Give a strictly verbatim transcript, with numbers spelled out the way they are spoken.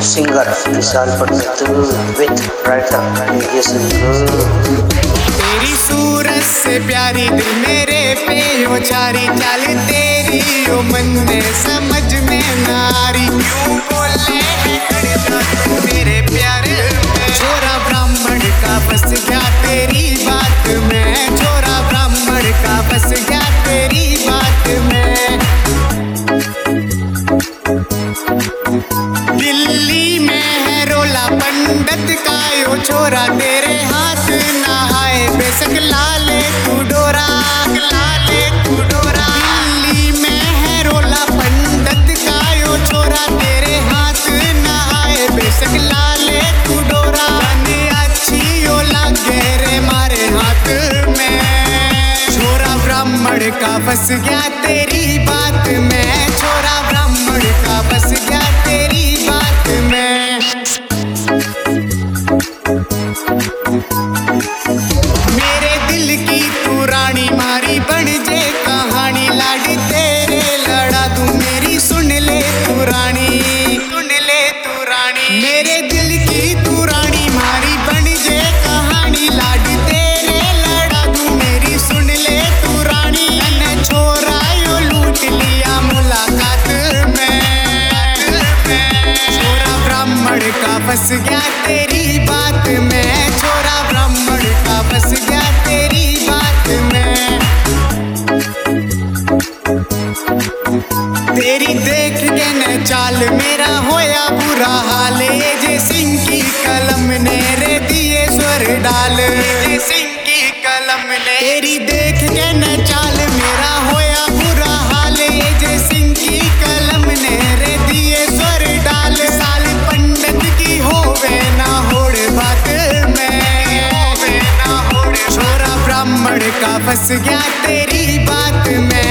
Singer Vishal Pandit with writer ये तेरी सूरत से प्यारी दिल मेरे पे हो चारी चाल तेरी ओ मन में समझ में नारी क्यों बोले है खड़े तू मेरे प्यारे में छोरा ब्राह्मण का बस गया तेरी बात में छोरा ब्राह्मण का बस गया तेरी बात में। दिल्ली में है रोला पंडित का यो छोरा तेरे हाथ ना आए बेशक लाले तू डोरा लाले तू डोरा। दिल्ली में है रोला पंडित का यो छोरा तेरे हाथ ना आए बेशक लाले तू डोरा। अच्छी यो लागे रे मारे हाथ में छोरा ब्राह्मण का बस गया तेरी बात में छोरा ब्राह्मण का बस गया तेरी बात में। मेरे दिल की तू रानी मारी बन जे कहानी लाडी तेरे लड़ा दूं मेरी सुन ले तू रानी सुन ले तू रानी। मेरे दिल की तू रानी मारी बन जे कहानी लाडी तेरे लड़ा दूं मेरी सुन ले तू रानी। मैंने छोरा यो लूट लिया मुलाकात में छोरा ब्राह्मण का बस गया तेरी बात में छोरा ब्राह्मण का बस गया तेरी बात में। तेरी देख के न चाल मेरा होया बुरा हाल जे सिंह की कलम ने रे दिए स्वर डाल जे सिंह की कलम ने। तेरी देख के न चाल मेरा होया बुरा हाल जे सिंह की कलम ने रे दिए स्वर डाल। साल पंडित की होवे ना होड़ बात में होवे ना होड़ छोरा ब्राह्मण का बस गया तेरी बात में